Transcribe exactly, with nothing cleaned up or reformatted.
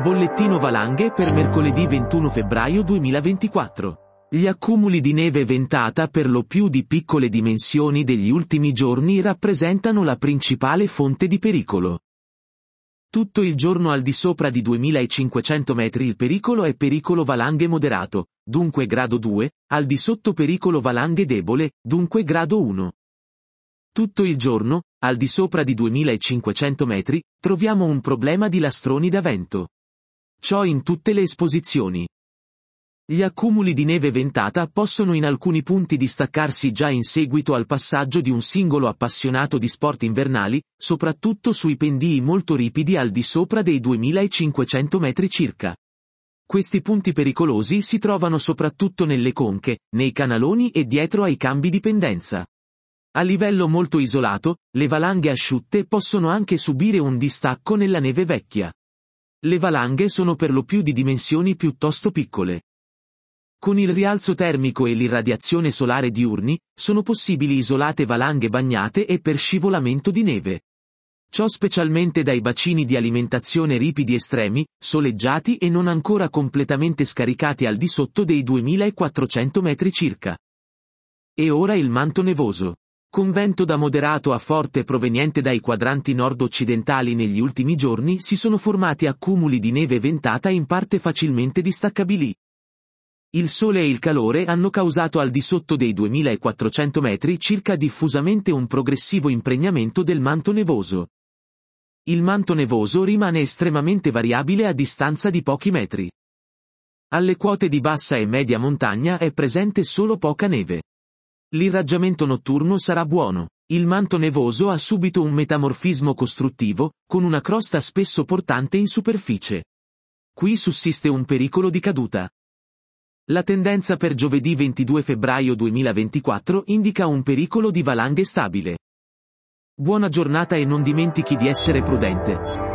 Bollettino valanghe per mercoledì ventuno febbraio duemilaventiquattro. Gli accumuli di neve ventata per lo più di piccole dimensioni degli ultimi giorni rappresentano la principale fonte di pericolo. Tutto il giorno al di sopra di duemilacinquecento metri il pericolo è pericolo valanghe moderato, dunque grado due, al di sotto pericolo valanghe debole, dunque grado uno. Tutto il giorno, al di sopra di duemilacinquecento metri, troviamo un problema di lastroni da vento. Ciò in tutte le esposizioni. Gli accumuli di neve ventata possono in alcuni punti distaccarsi già in seguito al passaggio di un singolo appassionato di sport invernali, soprattutto sui pendii molto ripidi al di sopra dei duemilacinquecento metri circa. Questi punti pericolosi si trovano soprattutto nelle conche, nei canaloni e dietro ai cambi di pendenza. A livello molto isolato, le valanghe asciutte possono anche subire un distacco nella neve vecchia. Le valanghe sono per lo più di dimensioni piuttosto piccole. Con il rialzo termico e l'irradiazione solare diurni, sono possibili isolate valanghe bagnate e per scivolamento di neve. Ciò specialmente dai bacini di alimentazione ripidi estremi, soleggiati e non ancora completamente scaricati al di sotto dei duemilaquattrocento metri circa. E ora il manto nevoso. Con vento da moderato a forte proveniente dai quadranti nord-occidentali negli ultimi giorni si sono formati accumuli di neve ventata in parte facilmente distaccabili. Il sole e il calore hanno causato al di sotto dei duemilaquattrocento metri circa diffusamente un progressivo impregnamento del manto nevoso. Il manto nevoso rimane estremamente variabile a distanza di pochi metri. Alle quote di bassa e media montagna è presente solo poca neve. L'irraggiamento notturno sarà buono. Il manto nevoso ha subito un metamorfismo costruttivo, con una crosta spesso portante in superficie. Qui sussiste un pericolo di caduta. La tendenza per giovedì ventidue febbraio duemilaventiquattro indica un pericolo di valanghe stabile. Buona giornata e non dimentichi di essere prudente.